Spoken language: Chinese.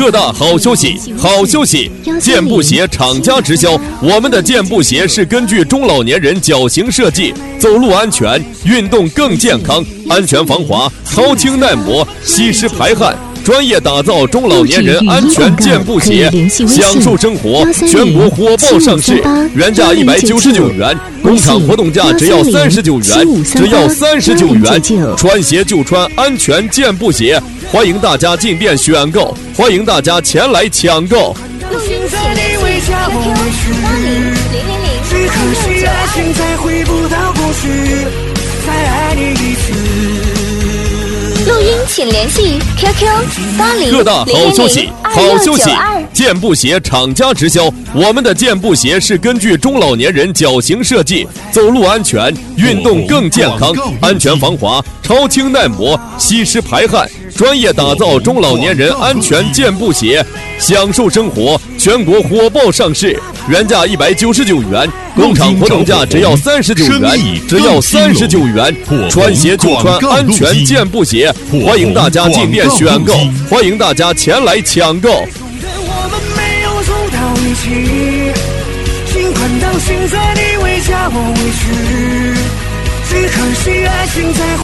特大好消息，好消息！健步鞋厂家直销，我们的健步鞋是根据中老年人脚型设计，走路安全，运动更健康，安全防滑，超轻耐磨，吸湿排汗。专业打造中老年人安全健步鞋，享受生活，全国火爆上市，原价199元，工厂活动价只要39元，只要39元，穿鞋就穿安全健步鞋，欢迎大家进店选购，欢迎大家前来抢购。 录音请联系 QQ800000，只可惜爱情再回不到过去，再爱你一次。 录音请联系 QQ800000。 特大好消息，好消息！健步鞋厂家直销，我们的健步鞋是根据中老年人脚型设计，走路安全，运动更健康，安全防滑，超轻耐磨，吸湿排汗。专业打造中老年人安全健步鞋，享受生活，全国火爆上市，原价199元，工厂活动价只要39元，只要39元，穿鞋就穿安全健步鞋，欢迎大家进店选购，欢迎大家前来抢购。 我们没有走到一起，尽管到现在你为家我委屈，只可惜爱情在